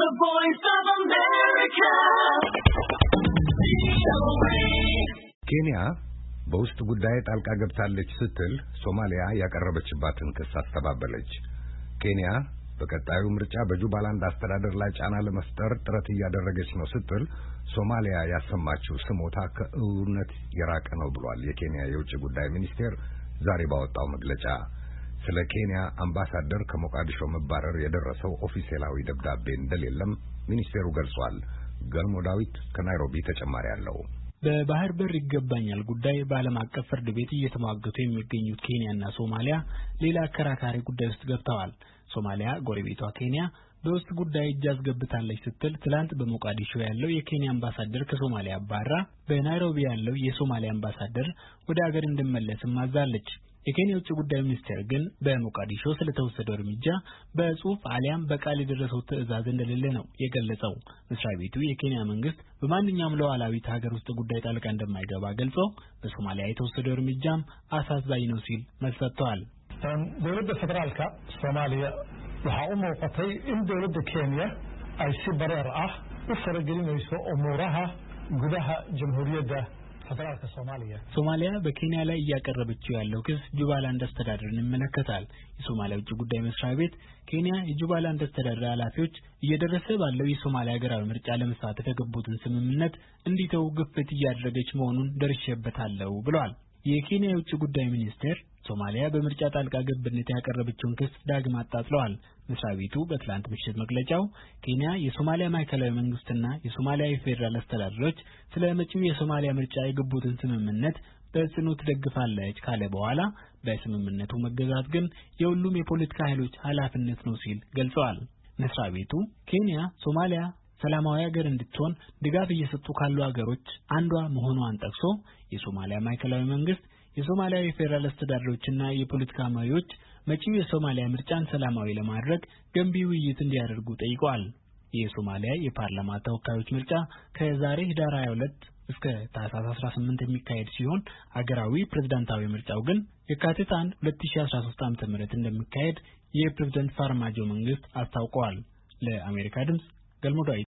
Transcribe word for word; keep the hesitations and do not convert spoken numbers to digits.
The Voice of America. ኬንያ በውስጥ ጉዳይ ጣልቃ ገብታለች ስትል ሶማሊያ ያቀረበችባትን ክስ አስተባበለች። ኬንያ በቀጣዩ ምርጫ በጁባላንድ አስተዳደር ላይ ጫና ለመፍጠር ጥረት እያደረገች ነው ስትል ሶማሊያ ያሰማችው ስሞታ ከእውነት የራቀ ነው ብሏል የኬንያ የውጭ ጉዳይ ሚኒስቴር ዛሬ ባወጣው መግለጫ። ስለ ኬንያ አምባሳደር ከሞቃዲሾ መባረር የደረሰው ኦፊሴላዊ ደብዳቤ እንደሌለም ሚኒስቴሩ ገልጿል። ገልሞ ዳዊት ከናይሮቢ ተጨማሪ አለው። በባህር በር ይገባኛል ጉዳይ በዓለም አቀፍ ፍርድ ቤት እየተሟገቱ የሚገኙት ኬንያና ሶማሊያ ሌላ አከራካሪ ጉዳይ ውስጥ ገብተዋል። ሶማሊያ ጎረቤቷ ኬንያ በውስጥ ጉዳይ እጅ አስገብታለች ስትል ትላንት በሞቃዲሾ ያለው የኬንያ አምባሳደር ከሶማሊያ ባራ በናይሮቢ ያለው የሶማሊያ አምባሳደር ወደ ሀገር እንዲመለስም አዛለች። የኬንያ ውጭ ጉዳይ ሚኒስቴር ግን በሞቃዲሾ ስለተወሰደው እርምጃ በጽሁፍ አሊያም በቃል የደረሰው ትዕዛዝ እንደሌለ ነው የገለጸው። መስሪያ ቤቱ የኬንያ መንግስት በማንኛውም ሉዓላዊት ሀገር ውስጥ ጉዳይ ጣልቃ እንደማይገባ ገልጾ በሶማሊያ የተወሰደው እርምጃም አሳዛኝ ነው ሲል መልስ ሰጥቷል። dawladda federaalka Soomaaliya waxa uu muuqatay in dawladda Kenya ay si bareer ah u faragelinayso umuraha gudaha jamhuuriyadda federaalka Soomaaliya. ሶማሊያ በኬንያ ላይ እያቀረበችው ያለው ክስ ጁባላንድ አስተዳደርን ይመለከታል። የሶማሊያ ውጭ ጉዳይ መስሪያ ቤት ኬንያ የጁባላንድ አስተዳደር ኃላፊዎች እየደረሰ ባለው የሶማሊያ ሀገራዊ ምርጫ ለመሳተፍ የገቡትን ስምምነት እንዲተው ግፊት እያደረገች መሆኑን ደርሼበታለሁ ብሏል። የኬንያ የውጭ ጉዳይ ሚኒስቴር ሶማሊያ በምርጫ ጣልቃ ገብነት ያቀረበችውን ክስ ዳግም አጣጥሏል። መስሪያ ቤቱ በትላንት ምሽት መግለጫው ኬንያ የሶማሊያ ማዕከላዊ መንግስትና የሶማሊያ የፌደራል አስተዳደሮች ስለ መጪው የሶማሊያ ምርጫ የገቡትን ስምምነት በጽኑ ትደግፋለች ካለ በኋላ በስምምነቱ መገዛት ግን የሁሉም የፖለቲካ ኃይሎች ኃላፊነት ነው ሲል ገልጿል። መስሪያ ቤቱ ኬንያ ሶማሊያ ሰላማዊ ሀገር እንድትሆን ድጋፍ እየሰጡ ካሉ ሀገሮች አንዷ መሆኗን ጠቅሶ የሶማሊያ ማዕከላዊ መንግስት የሶማሊያ የፌደራል አስተዳደሮችና የፖለቲካ መሪዎች መጪው የሶማሊያ ምርጫን ሰላማዊ ለማድረግ ገንቢ ውይይት እንዲያደርጉ ጠይቀዋል። የሶማሊያ የፓርላማ ተወካዮች ምርጫ ከዛሬ ህዳር ሃያ ሁለት እስከ ታህሳስ አስራ ስምንት የሚካሄድ ሲሆን ሀገራዊ ፕሬዝዳንታዊ ምርጫው ግን የካቲት አንድ ሁለት ሺህ አስራ ሶስት ዓ.ም እንደሚካሄድ የፕሬዝዳንት ፋርማጆ መንግስት አስታውቀዋል። ለአሜሪካ ድምጽ ገልሞ ዳዊት